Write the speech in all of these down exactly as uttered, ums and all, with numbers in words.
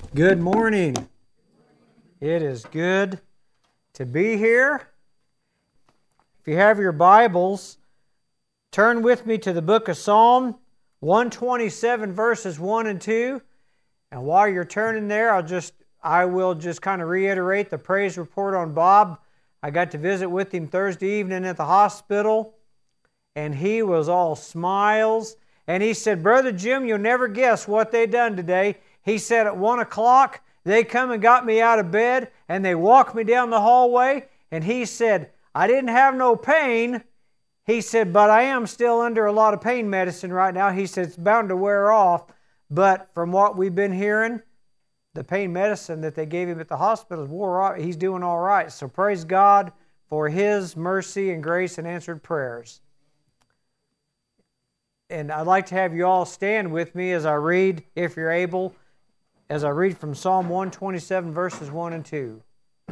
Good morning. It is good to be here. If you have your Bibles, turn with me to the book of Psalm one twenty-seven, verses one and two. And while you're turning there, I'll just I will just kind of reiterate the praise report on Bob. I got to visit with him Thursday evening at the hospital, and he was all smiles. And he said, "Brother Jim, you'll never guess what they done today." He said at one o'clock, they come and got me out of bed, and they walked me down the hallway, and he said, "I didn't have no pain." He said, "But I am still under a lot of pain medicine right now." He said, "It's bound to wear off." But from what we've been hearing, the pain medicine that they gave him at the hospital wore off. He's doing all right. So praise God for His mercy and grace and answered prayers. And I'd like to have you all stand with me as I read, if you're able, as I read from Psalm one twenty-seven, verses one and two.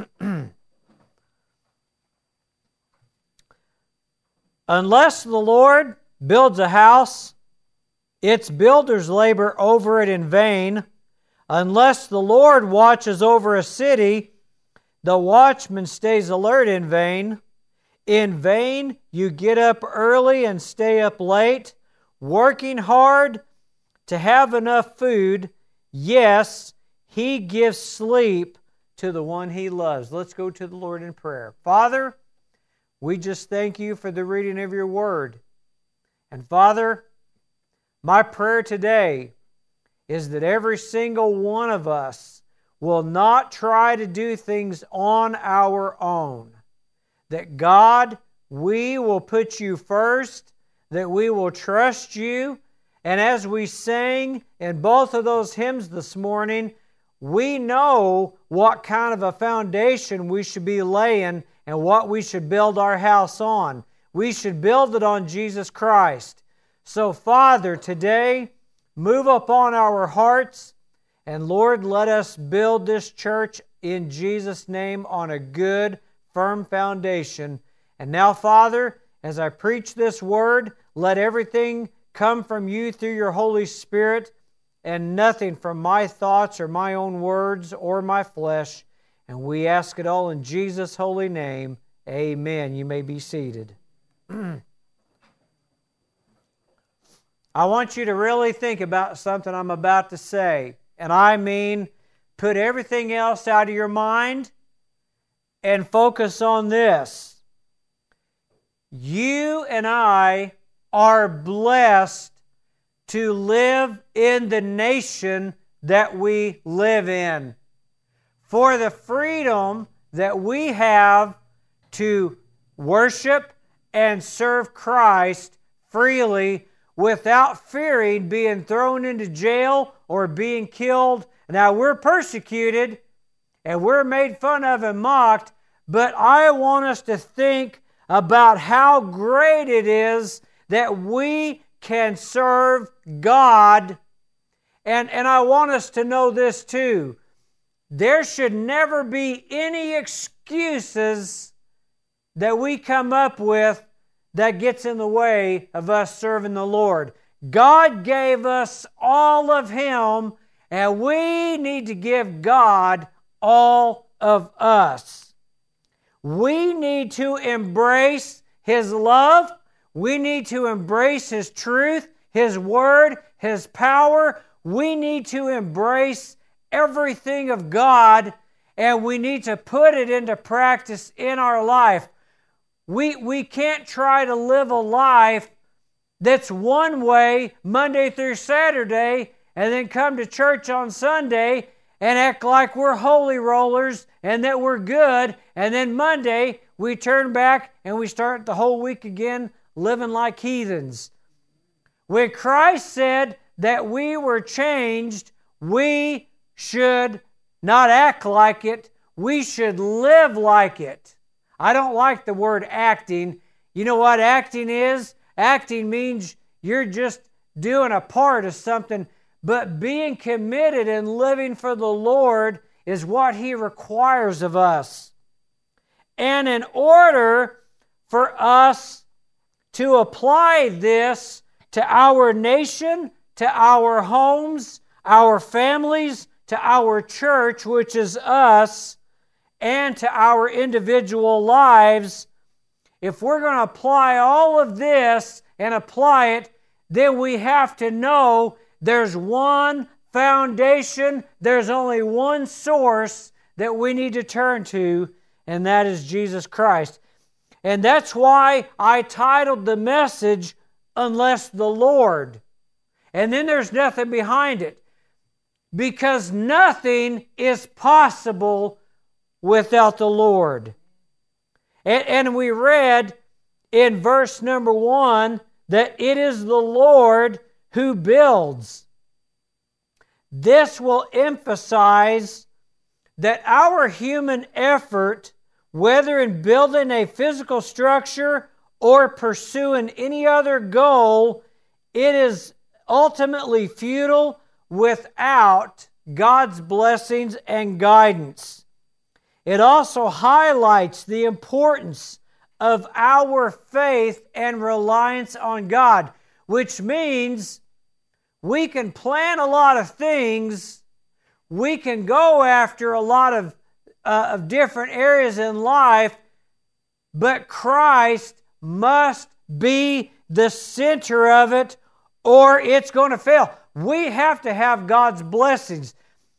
Unless the Lord builds a house, its builders labor over it in vain. Unless the Lord watches over a city, the watchman stays alert in vain. In vain you get up early and stay up late, working hard to have enough food. Yes, He gives sleep to the one He loves. Let's go to the Lord in prayer. Father, we just thank You for the reading of Your Word. And Father, my prayer today is that every single one of us will not try to do things on our own. That God, we will put You first, that we will trust You. And as we sang in both of those hymns this morning, we know what kind of a foundation we should be laying and what we should build our house on. We should build it on Jesus Christ. So, Father, today, move upon our hearts, and Lord, let us build this church in Jesus' name on a good, firm foundation. And now, Father, as I preach this word, let everything come from You through Your Holy Spirit, and nothing from my thoughts or my own words or my flesh. And we ask it all in Jesus' holy name. Amen. You may be seated. I want you to really think about something I'm about to say. And I mean, put everything else out of your mind and focus on this. You and I are blessed to live in the nation that we live in. For the freedom that we have to worship and serve Christ freely without fearing being thrown into jail or being killed. Now, we're persecuted and we're made fun of and mocked, but I want us to think about how great it is that we can serve God. And, and I want us to know this too. There should never be any excuses that we come up with that gets in the way of us serving the Lord. God gave us all of Him, and we need to give God all of us. We need to embrace His love. We need to embrace His truth, His Word, His power. We need to embrace everything of God, and we need to put it into practice in our life. We, we can't try to live a life that's one way Monday through Saturday and then come to church on Sunday and act like we're holy rollers and that we're good, and then Monday we turn back and we start the whole week again living like heathens. When Christ said that we were changed, we should not act like it. We should live like it. I don't like the word acting. You know what acting is? Acting means you're just doing a part of something, but being committed and living for the Lord is what He requires of us. And in order for us to apply this to our nation, to our homes, our families, to our church, which is us, and to our individual lives, if we're going to apply all of this and apply it, then we have to know there's one foundation, there's only one source that we need to turn to, and that is Jesus Christ. And that's why I titled the message, Unless the Lord. And then there's nothing behind it. Because nothing is possible without the Lord. And, and we read in verse number one that it is the Lord who builds. This will emphasize that our human effort, whether in building a physical structure or pursuing any other goal, it is ultimately futile without God's blessings and guidance. It also highlights the importance of our faith and reliance on God, which means we can plan a lot of things, we can go after a lot of, uh, of different areas in life, but Christ must be the center of it, or it's going to fail. We have to have God's blessings.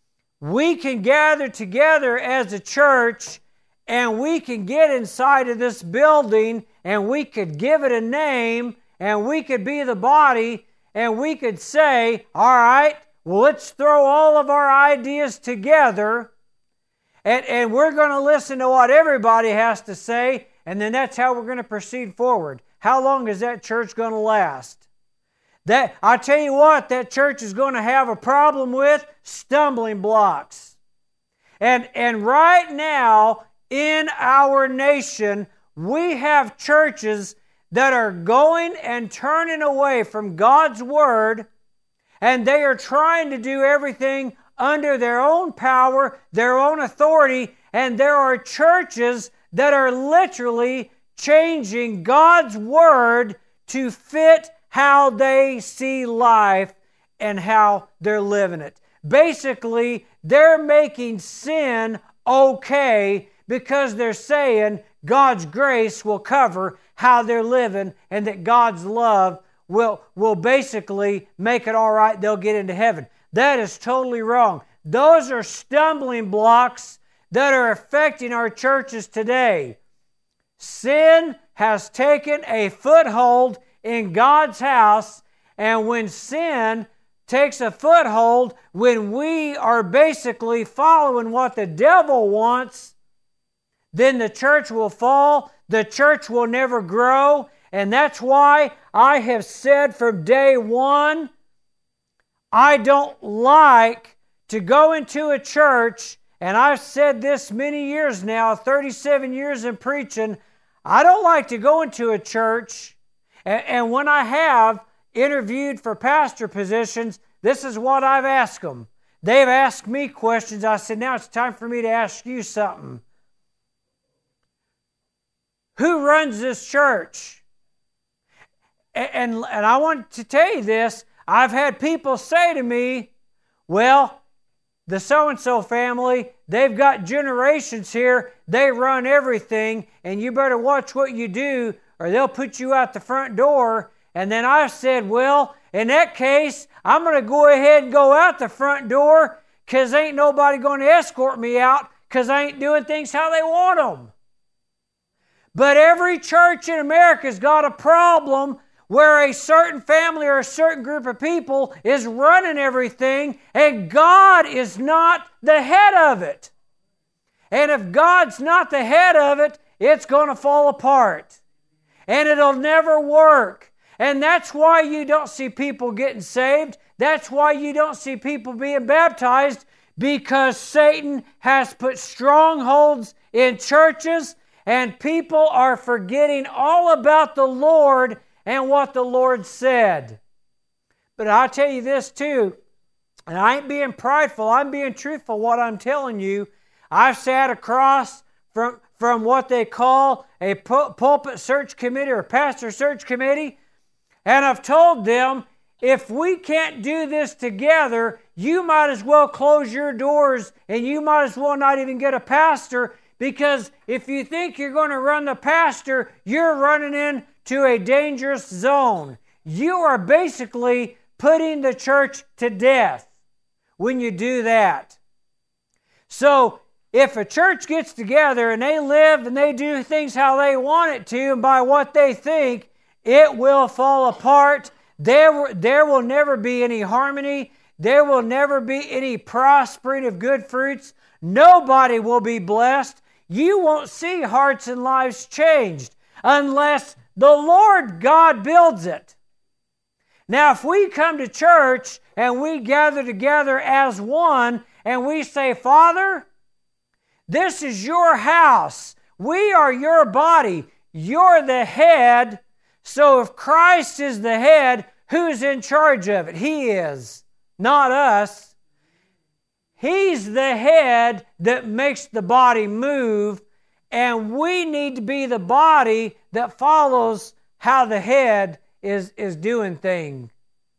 We can gather together as a church, and we can get inside of this building, and we could give it a name, and we could be the body, and we could say, all right, well, let's throw all of our ideas together, and, and we're going to listen to what everybody has to say, and then that's how we're going to proceed forward. How long is that church going to last? That, I tell you what, that church is going to have a problem with stumbling blocks. And, and right now, in our nation, we have churches that are going and turning away from God's Word, and they are trying to do everything under their own power, their own authority, and there are churches that are literally changing God's Word to fit how they see life and how they're living it. Basically, they're making sin okay because they're saying God's grace will cover how they're living and that God's love will, will basically make it all right. They'll get into heaven. That is totally wrong. Those are stumbling blocks that are affecting our churches today. Sin has taken a foothold in God's house, and when sin takes a foothold, when we are basically following what the devil wants, then the church will fall, the church will never grow, and that's why I have said from day one, I don't like to go into a church, and I've said this many years now, thirty-seven years in preaching, I don't like to go into a church, and, and when I have interviewed for pastor positions, this is what I've asked them. They've asked me questions. I said, now it's time for me to ask you something. Who runs this church? And, and, and I want to tell you this. I've had people say to me, well, the so-and-so family, they've got generations here. They run everything, and you better watch what you do, or they'll put you out the front door. And then I said, well, in that case, I'm going to go ahead and go out the front door because ain't nobody going to escort me out because I ain't doing things how they want them. But every church in America's got a problem where a certain family or a certain group of people is running everything, and God is not the head of it. And if God's not the head of it, it's going to fall apart. And it'll never work. And that's why you don't see people getting saved. That's why you don't see people being baptized, because Satan has put strongholds in churches, and people are forgetting all about the Lord and what the Lord said. But I'll tell you this too, and I ain't being prideful, I'm being truthful what I'm telling you. I've sat across from, from what they call a pul- pulpit search committee or pastor search committee, and I've told them, if we can't do this together, you might as well close your doors and you might as well not even get a pastor, because if you think you're going to run the pastor, you're running into a dangerous zone. You are basically putting the church to death when you do that. So, if a church gets together and they live and they do things how they want it to and by what they think, it will fall apart. There, there will never be any harmony. There will never be any prospering of good fruits. Nobody will be blessed. You won't see hearts and lives changed unless the Lord God builds it. Now, if we come to church and we gather together as one and we say, Father, this is your house. We are your body. You're the head. So if Christ is the head, who's in charge of it? He is, not us. He's the head that makes the body move, and we need to be the body that follows how the head is, is doing things.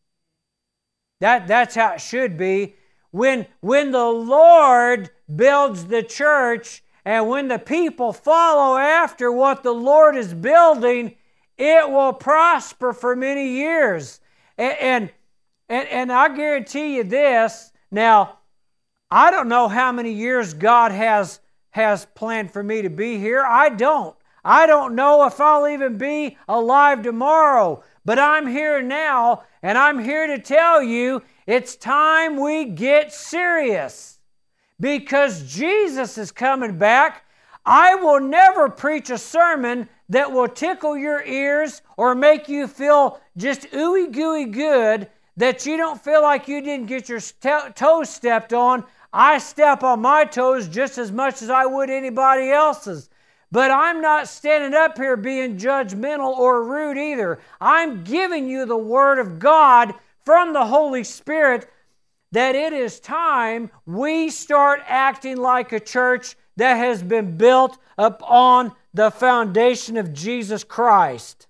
That, that's how it should be. When, when the Lord builds the church and when the people follow after what the Lord is building, it will prosper for many years. And, and, and, and I guarantee you this. Now, I don't know how many years God has, has planned for me to be here. I don't. I don't know if I'll even be alive tomorrow. But I'm here now, and I'm here to tell you it's time we get serious, because Jesus is coming back. I will never preach a sermon that will tickle your ears or make you feel just ooey gooey good, that you don't feel like you didn't get your st- toes stepped on. I step on my toes just as much as I would anybody else's. But I'm not standing up here being judgmental or rude either. I'm giving you the Word of God from the Holy Spirit that it is time we start acting like a church that has been built upon the foundation of Jesus Christ.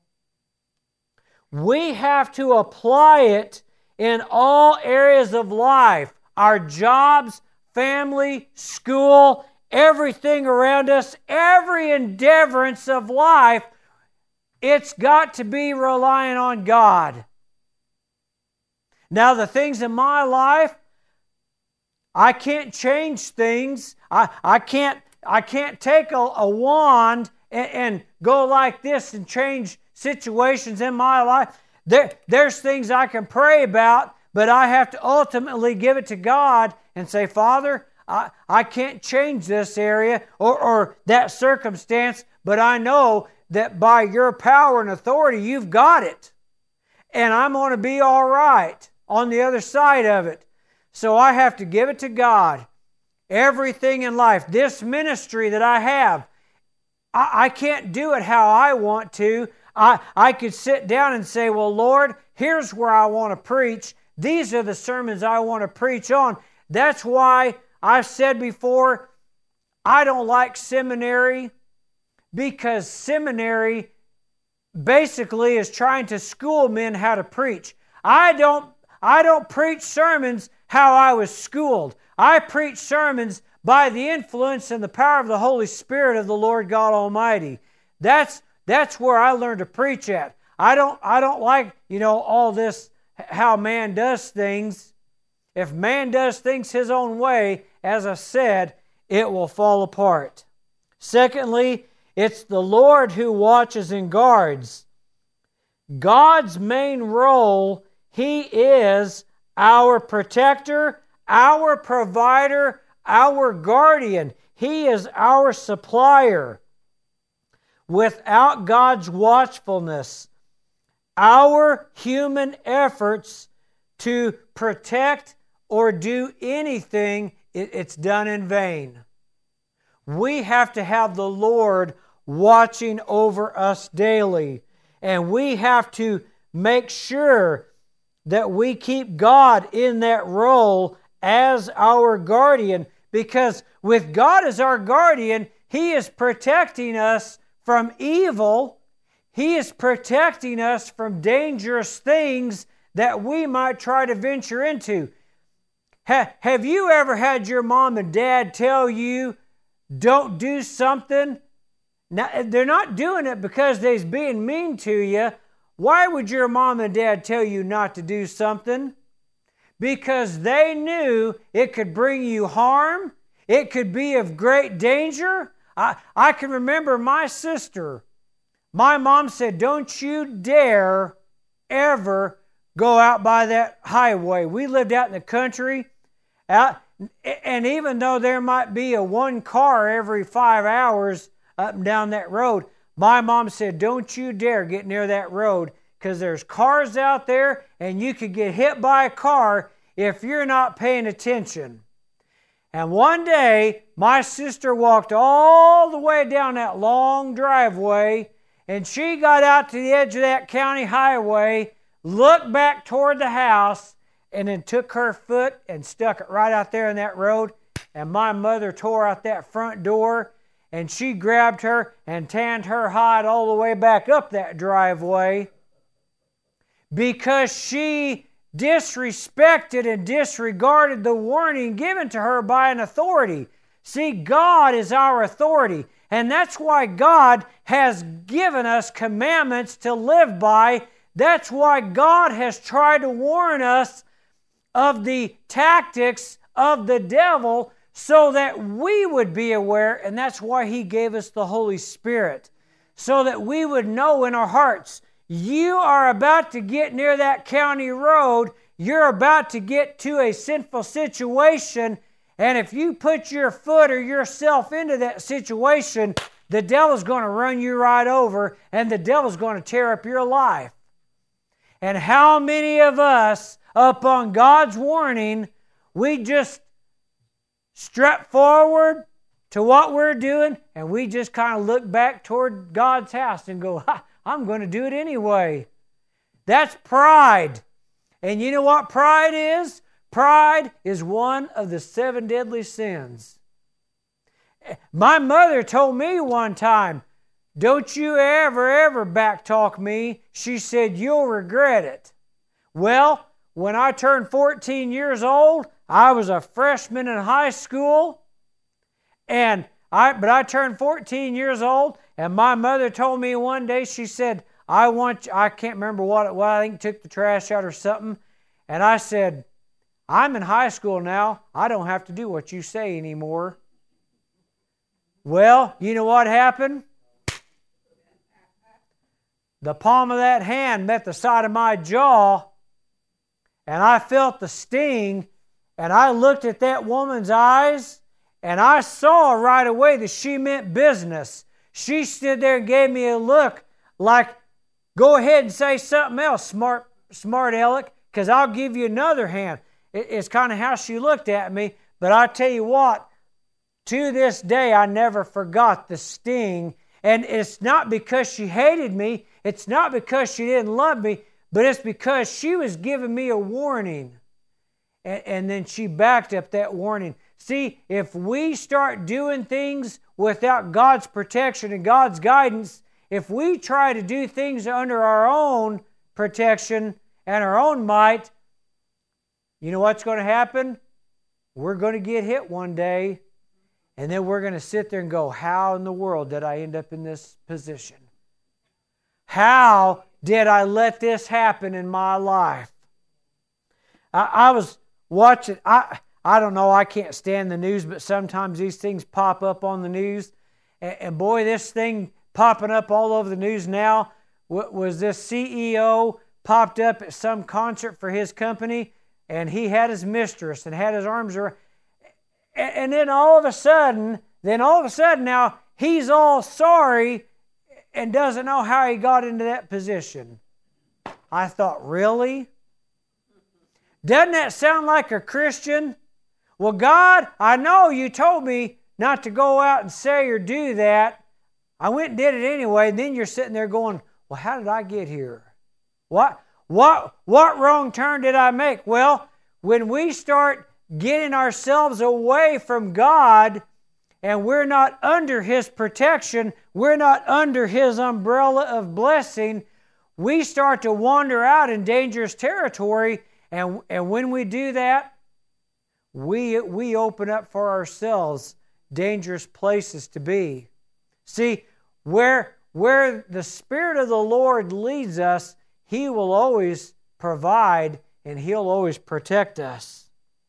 We have to apply it in all areas of life. Our jobs, family, school, everything around us, every endeavorance of life, it's got to be relying on God. Now, the things in my life, I can't change things. I, I can't I can't take a, a wand and, and go like this and change situations in my life. There, there's things I can pray about, but I have to ultimately give it to God and say, Father, I, I can't change this area or, or that circumstance, but I know that by your power and authority, you've got it. And I'm going to be all right on the other side of it. So I have to give it to God. Everything in life, this ministry that I have, I, I can't do it how I want to. I, I could sit down and say, well, Lord, here's where I want to preach. These are the sermons I want to preach on. That's why I've said before, I don't like seminary, because seminary basically is trying to school men how to preach. I don't, I don't preach sermons how I was schooled. I preach sermons by the influence and the power of the Holy Spirit of the Lord God Almighty. That's, that's where I learned to preach at. I don't, I don't like, you know, all this, how man does things. If man does things his own way, as I said, it will fall apart. Secondly, it's the Lord who watches and guards. God's main role, He is our protector, our provider, our guardian. He is our supplier. Without God's watchfulness, our human efforts to protect or do anything, it's done in vain. We have to have the Lord watching over us daily. And we have to make sure that we keep God in that role as our guardian. Because with God as our guardian, He is protecting us from evil. He is protecting us from dangerous things that we might try to venture into. Ha- have you ever had your mom and dad tell you, don't do something? Now, they're not doing it because they're being mean to you. Why would your mom and dad tell you not to do something? Because they knew it could bring you harm. It could be of great danger. I, I can remember my sister. My mom said, don't you dare ever go out by that highway. We lived out in the country. Out, and even though there might be a one car every five hours up and down that road, my mom said, don't you dare get near that road because there's cars out there and you could get hit by a car if you're not paying attention. And one day, my sister walked all the way down that long driveway, and she got out to the edge of that county highway, looked back toward the house, and then took her foot and stuck it right out there in that road. And my mother tore out that front door, and she grabbed her and tanned her hide all the way back up that driveway because she disrespected and disregarded the warning given to her by an authority. See, God is our authority, and that's why God has given us commandments to live by. That's why God has tried to warn us of the tactics of the devil so that we would be aware, and that's why He gave us the Holy Spirit, so that we would know in our hearts, you are about to get near that county road, you're about to get to a sinful situation, and if you put your foot or yourself into that situation, the devil's going to run you right over, and the devil's going to tear up your life. And how many of us, upon God's warning, we just strut forward to what we're doing, and we just kind of look back toward God's house and go, ha, I'm going to do it anyway. That's pride. And you know what pride is? Pride is one of the seven deadly sins. My mother told me one time, don't you ever, ever backtalk me. She said, you'll regret it. Well, when I turned fourteen years old, I was a freshman in high school, and I, but I turned fourteen years old, and my mother told me one day, she said, I want you, I can't remember what it was, I think took the trash out or something, and I said, I'm in high school now, I don't have to do what you say anymore. Well, you know what happened? The palm of that hand met the side of my jaw, and I felt the sting, and I looked at that woman's eyes, and I saw right away that she meant business. She stood there and gave me a look like, go ahead and say something else, smart, smart aleck, because I'll give you another hand. It, it's kind of how she looked at me, but I tell you what, to this day, I never forgot the sting. And it's not because she hated me. It's not because she didn't love me. But it's because she was giving me a warning. And, and then she backed up that warning. See, if we start doing things without God's protection and God's guidance, if we try to do things under our own protection and our own might, you know what's going to happen? We're going to get hit one day. And then we're going to sit there and go, how in the world did I end up in this position? How did I let this happen in my life? I, I was watching, I, I don't know, I can't stand the news, but sometimes these things pop up on the news. And, and boy, this thing popping up all over the news now was this C E O popped up at some concert for his company, and he had his mistress and had his arms around. And then all of a sudden, then all of a sudden now, he's all sorry and doesn't know how he got into that position. I thought, really? Doesn't that sound like a Christian? Well, God, I know you told me not to go out and say or do that. I went and did it anyway. And then you're sitting there going, well, how did I get here? What, what, what wrong turn did I make? Well, when we start getting ourselves away from God and we're not under His protection, we're not under His umbrella of blessing, we start to wander out in dangerous territory, and, and when we do that, we, we open up for ourselves dangerous places to be. See, where, where the Spirit of the Lord leads us, He will always provide and He'll always protect us.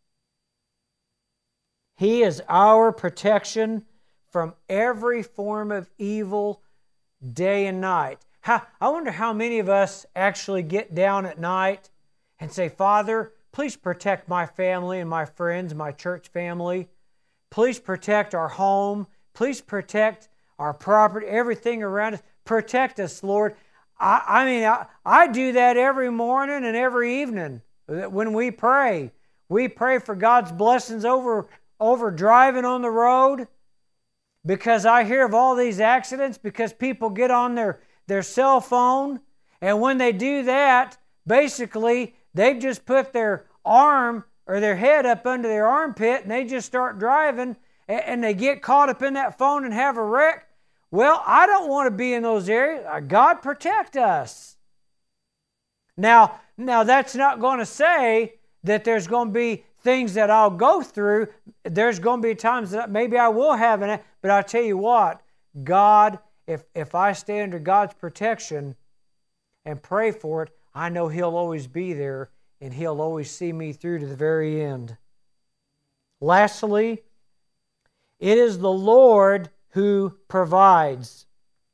He is our protection from every form of evil day and night. How, I wonder how many of us actually get down at night and say, Father, please protect my family and my friends, my church family. Please protect our home. Please protect our property, everything around us. Protect us, Lord. I, I mean, I, I do that every morning and every evening when we pray. We pray for God's blessings over, over driving on the road, because I hear of all these accidents because people get on their, their cell phone, and when they do that, basically they've just put their arm or their head up under their armpit and they just start driving, and, and they get caught up in that phone and have a wreck. Well, I don't want to be in those areas. God protect us. Now, now that's not going to say that there's going to be things that I'll go through. There's going to be times that maybe I will have an, but I'll tell you what, God, if, if I stay under God's protection and pray for it, I know He'll always be there and He'll always see me through to the very end. Lastly, it is the Lord who provides.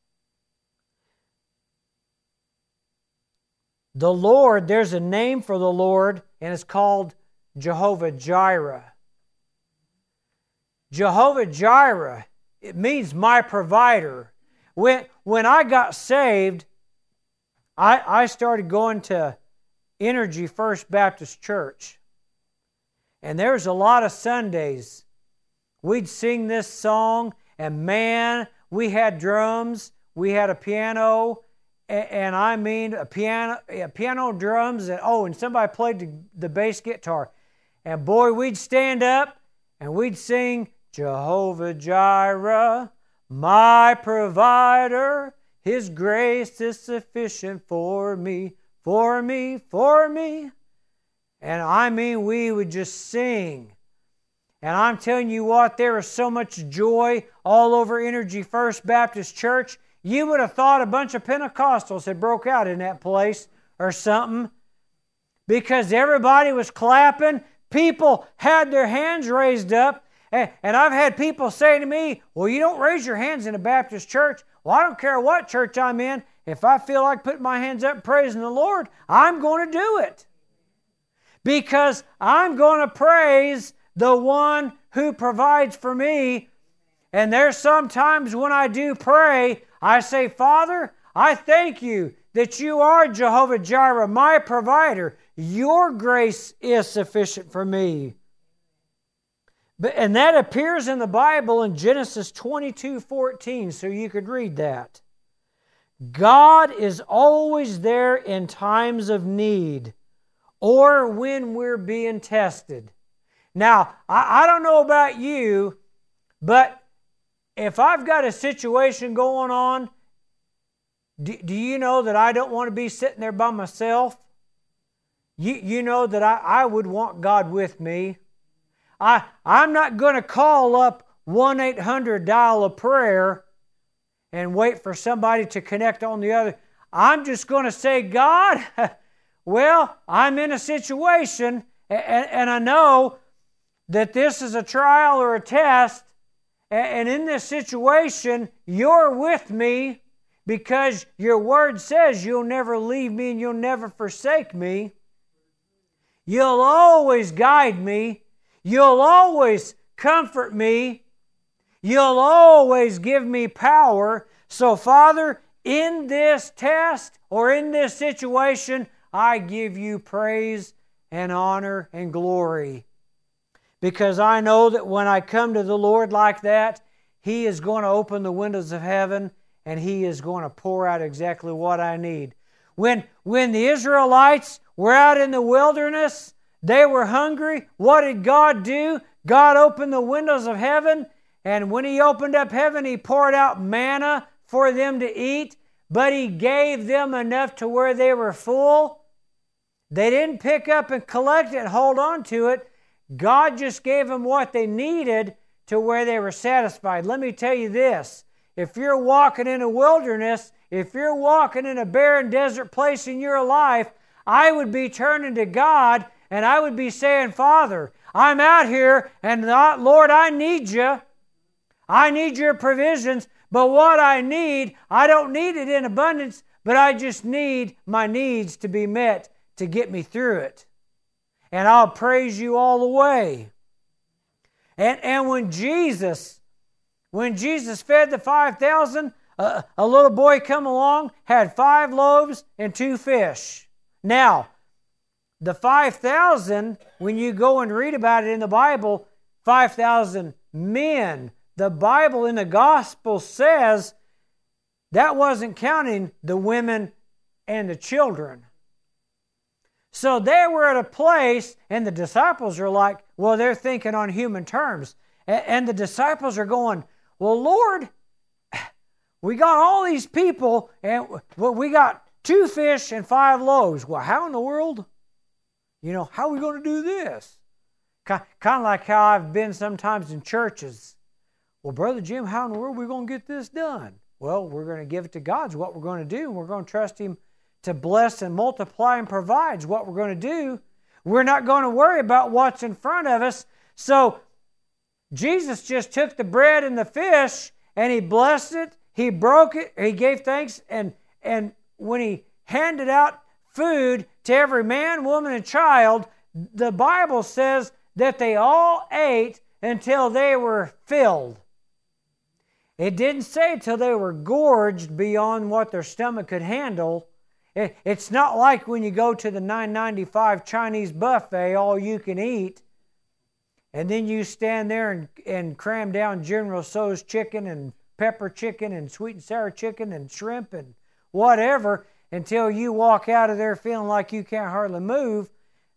The Lord, there's a name for the Lord, and it's called Jehovah Jireh. Jehovah Jireh, it means my provider. When, when I got saved, I, I started going to Energy First Baptist Church. And there was a lot of Sundays we'd sing this song, and man, we had drums, we had a piano, and, and I mean a piano, a piano, drums, and oh, and somebody played the, the bass guitar. And boy, we'd stand up and we'd sing, Jehovah Jireh, my provider, His grace is sufficient for me, for me, for me. And I mean, we would just sing. And I'm telling you what, there was so much joy all over Energy First Baptist Church. You would have thought a bunch of Pentecostals had broke out in that place or something, because everybody was clapping. People had their hands raised up. And, and I've had people say to me, well, you don't raise your hands in a Baptist church. Well, I don't care what church I'm in. If I feel like putting my hands up and praising the Lord, I'm going to do it. Because I'm going to praise the one who provides for me. And there's some times when I do pray, I say, Father, I thank you that you are Jehovah Jireh, my provider. Your grace is sufficient for me. But, and that appears in the Bible in Genesis twenty-two fourteen, so you could read that. God is always there in times of need or when we're being tested. Now, I, I don't know about you, but if I've got a situation going on, do, do you know that I don't want to be sitting there by myself? You, you know that I, I would want God with me. I, I'm not going to call up one eight hundred dial a prayer and wait for somebody to connect on the other. I'm just going to say, God, well, I'm in a situation, and, and I know that this is a trial or a test, and in this situation, you're with me because your word says you'll never leave me and you'll never forsake me. You'll always guide me. You'll always comfort me. You'll always give me power. So, Father, in this test or in this situation, I give you praise and honor and glory. Because I know that when I come to the Lord like that, He is going to open the windows of heaven and He is going to pour out exactly what I need. When, when the Israelites were out in the wilderness, they were hungry. What did God do? God opened the windows of heaven, and when He opened up heaven, He poured out manna for them to eat. but He gave them enough to where they were full. They didn't pick up and collect it, hold on to it. God just gave them what they needed to where they were satisfied. Let me tell you this. If you're walking in a wilderness, if you're walking in a barren desert place in your life, I would be turning to God and I would be saying, Father, I'm out here and not, Lord, I need you. I need your provisions, but what I need, I don't need it in abundance, but I just need my needs to be met to get me through it. And I'll praise you all the way. And, and when Jesus, when Jesus fed the five thousand, uh, a little boy come along, had five loaves and two fish. Now, the five thousand, when you go and read about it in the Bible, five thousand men. The Bible in the Gospel says that wasn't counting the women and the children. So they were at a place, and the disciples are like, well, they're thinking on human terms. And the disciples are going, well, Lord, we got all these people, and we got two fish and five loaves. Well, how in the world? You know, how are we going to do this? Kind of like how I've been sometimes in churches. Well, Brother Jim, how in the world are we going to get this done? Well, we're going to give it to God, is what we're going to do, and we're going to trust Him to bless and multiply and provide is what we're going to do. We're not going to worry about what's in front of us. So Jesus just took the bread and the fish and He blessed it, He broke it, He gave thanks, and, and when He handed out food to every man, woman, and child, the Bible says that they all ate until they were filled. It didn't say until they were gorged beyond what their stomach could handle. It, it's not like when you go to the nine ninety-five Chinese buffet, all you can eat, and then you stand there and, and cram down General Tso's chicken and pepper chicken and sweet and sour chicken and shrimp and whatever until you walk out of there feeling like you can't hardly move.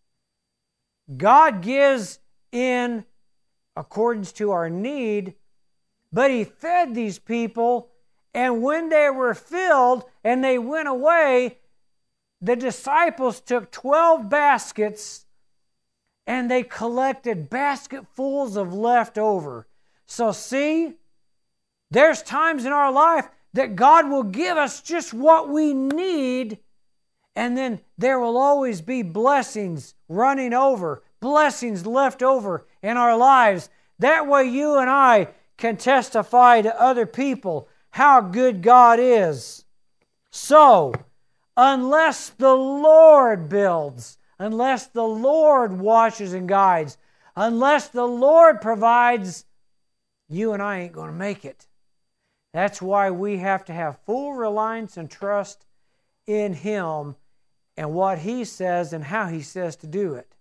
God gives in accordance to our need, but He fed these people, and when they were filled and they went away, the disciples took twelve baskets and they collected basketfuls of leftover. So see, there's times in our life that God will give us just what we need, and then there will always be blessings running over, blessings left over in our lives. That way you and I can testify to other people how good God is. So, unless the Lord builds, unless the Lord watches and guides, unless the Lord provides, you and I ain't going to make it. That's why we have to have full reliance and trust in Him and what He says and how He says to do it.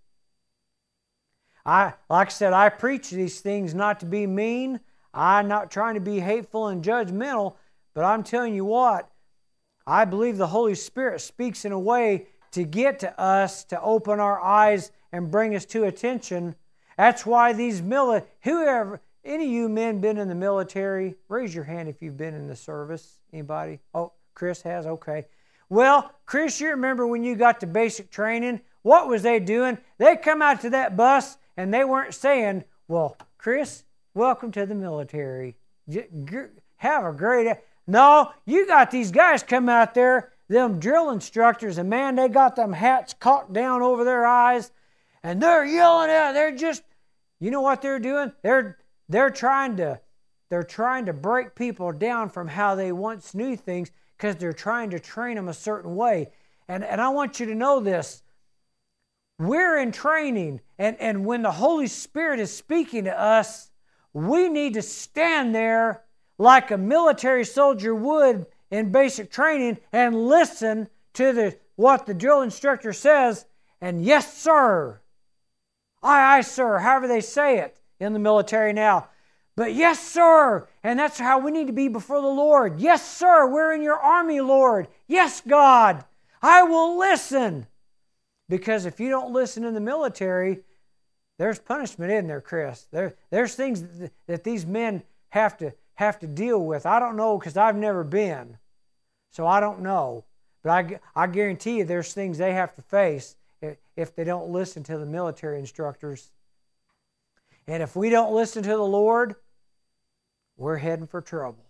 I, like I said, I preach these things not to be mean. I'm not trying to be hateful and judgmental, but I'm telling you what, I believe the Holy Spirit speaks in a way to get to us, to open our eyes and bring us to attention. That's why these mili- whoever, any of you men been in the military? Raise your hand if you've been in the service. Anybody? Oh, Chris has? Okay. Well, Chris, you remember when you got to basic training, what was they doing? They come out to that bus and they weren't saying, well, Chris, welcome to the military. Have a great... No, you got these guys come out there, them drill instructors, and man, they got them hats cocked down over their eyes, and they're yelling out. They're just, you know what they're doing? They're they're trying to they're trying to break people down from how they once knew things because they're trying to train them a certain way. And and I want you to know this. We're in training, and, and when the Holy Spirit is speaking to us, we need to stand there like a military soldier would in basic training and listen to the what the drill instructor says, and yes, sir. Aye, aye, sir, however they say it in the military now. But yes, sir, and that's how we need to be before the Lord. Yes, sir, we're in your army, Lord. Yes, God, I will listen. Because if you don't listen in the military, there's punishment in there, Chris. There, there's things that, that these men have to have to deal with. I don't know because I've never been. So I don't know. But I, I guarantee you there's things they have to face if they don't listen to the military instructors. And if we don't listen to the Lord, we're heading for trouble.